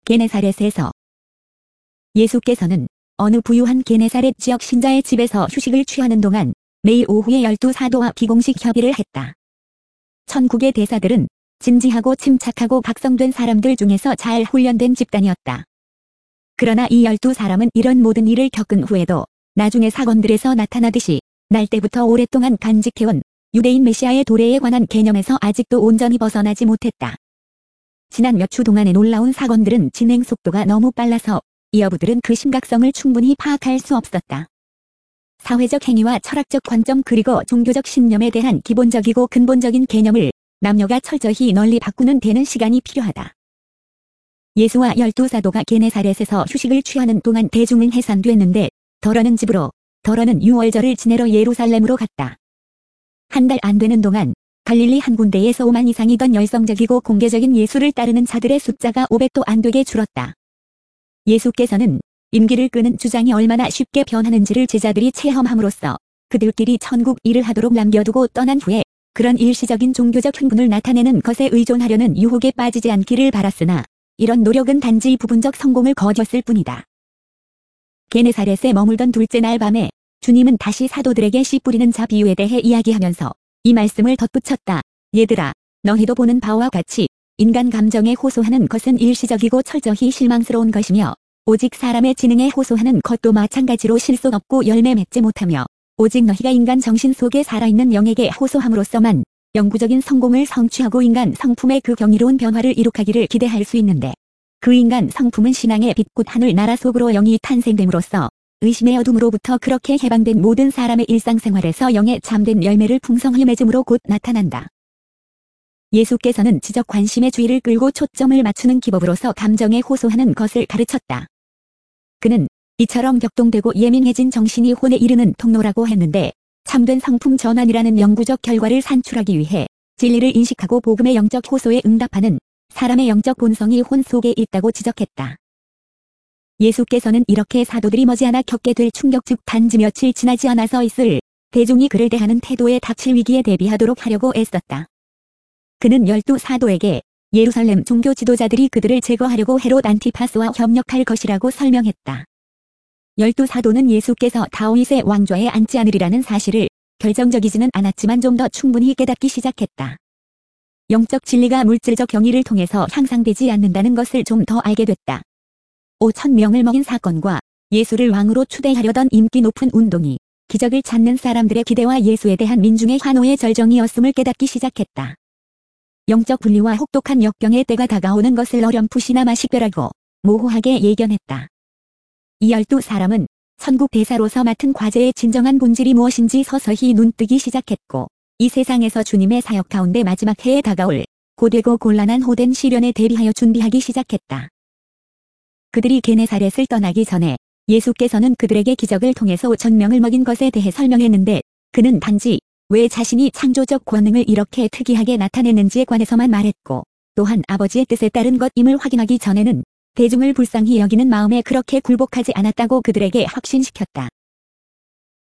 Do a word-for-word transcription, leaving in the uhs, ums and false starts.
게네사렛에서 예수께서는 어느 부유한 게네사렛 지역 신자의 집에서 휴식을 취하는 동안 매일 오후에 열두 사도와 비공식 협의를 했다. 천국의 대사들은 진지하고 침착하고 각성된 사람들 중에서 잘 훈련된 집단이었다. 그러나 이 열두 사람은 이런 모든 일을 겪은 후에도 나중에 사건들에서 나타나듯이 날 때부터 오랫동안 간직해온 유대인 메시아의 도래에 관한 개념에서 아직도 온전히 벗어나지 못했다. 지난 몇 주 동안의 놀라운 사건들은 진행 속도가 너무 빨라서 이 여부들은 그 심각성을 충분히 파악할 수 없었다. 사회적 행위와 철학적 관점 그리고 종교적 신념에 대한 기본적이고 근본적인 개념을 남녀가 철저히 널리 바꾸는 데는 시간이 필요하다. 예수와 열두 사도가 게네사렛에서 휴식을 취하는 동안 대중은 해산됐는데 더러는 집으로, 더러는 유월절을 지내러 예루살렘으로 갔다. 한 달 안 되는 동안 갈릴리 한 군데에서 오만 이상이던 열성적이고 공개적인 예수를 따르는 자들의 숫자가 오백도 안 되게 줄었다. 예수께서는 임기를 끄는 주장이 얼마나 쉽게 변하는지를 제자들이 체험함으로써 그들끼리 천국 일을 하도록 남겨두고 떠난 후에 그런 일시적인 종교적 흥분을 나타내는 것에 의존하려는 유혹에 빠지지 않기를 바랐으나 이런 노력은 단지 부분적 성공을 거뒀을 뿐이다. 게네사렛에 머물던 둘째 날 밤에 주님은 다시 사도들에게 씨 뿌리는 자 비유에 대해 이야기하면서 이 말씀을 덧붙였다. 얘들아, 너희도 보는 바와 같이 인간 감정에 호소하는 것은 일시적이고 철저히 실망스러운 것이며 오직 사람의 지능에 호소하는 것도 마찬가지로 실속 없고 열매 맺지 못하며 오직 너희가 인간 정신 속에 살아있는 영에게 호소함으로써만 영구적인 성공을 성취하고 인간 성품의 그 경이로운 변화를 이룩하기를 기대할 수 있는데 그 인간 성품은 신앙의 빛꽃 하늘 나라 속으로 영이 탄생됨으로써 의심의 어둠으로부터 그렇게 해방된 모든 사람의 일상생활에서 영의 참된 열매를 풍성히 맺음으로 곧 나타난다. 예수께서는 지적 관심의 주의를 끌고 초점을 맞추는 기법으로서 감정에 호소하는 것을 가르쳤다. 그는 이처럼 격동되고 예민해진 정신이 혼에 이르는 통로라고 했는데 참된 성품 전환이라는 영구적 결과를 산출하기 위해 진리를 인식하고 복음의 영적 호소에 응답하는 사람의 영적 본성이 혼 속에 있다고 지적했다. 예수께서는 이렇게 사도들이 머지않아 겪게 될 충격 즉 단지 며칠 지나지 않아서 있을 대중이 그를 대하는 태도에 닥칠 위기에 대비하도록 하려고 애썼다. 그는 열두 사도에게 예루살렘 종교 지도자들이 그들을 제거하려고 헤롯 안티파스와 협력할 것이라고 설명했다. 열두 사도는 예수께서 다윗의 왕좌에 앉지 않으리라는 사실을 결정적이지는 않았지만 좀 더 충분히 깨닫기 시작했다. 영적 진리가 물질적 경의를 통해서 향상되지 않는다는 것을 좀 더 알게 됐다. 오천 명을 먹인 사건과 예수를 왕으로 추대하려던 인기 높은 운동이 기적을 찾는 사람들의 기대와 예수에 대한 민중의 환호의 절정이었음을 깨닫기 시작했다. 영적 분리와 혹독한 역경의 때가 다가오는 것을 어렴풋이나마 식별하고 모호하게 예견했다. 이 열두 사람은 천국 대사로서 맡은 과제의 진정한 본질이 무엇인지 서서히 눈뜨기 시작했고 이 세상에서 주님의 사역 가운데 마지막 해에 다가올 고되고 곤란한 호된 시련에 대비하여 준비하기 시작했다. 그들이 게네사렛을 떠나기 전에 예수께서는 그들에게 기적을 통해서 오천 명을 먹인 것에 대해 설명했는데 그는 단지 왜 자신이 창조적 권능을 이렇게 특이하게 나타냈는지에 관해서만 말했고 또한 아버지의 뜻에 따른 것임을 확인하기 전에는 대중을 불쌍히 여기는 마음에 그렇게 굴복하지 않았다고 그들에게 확신시켰다.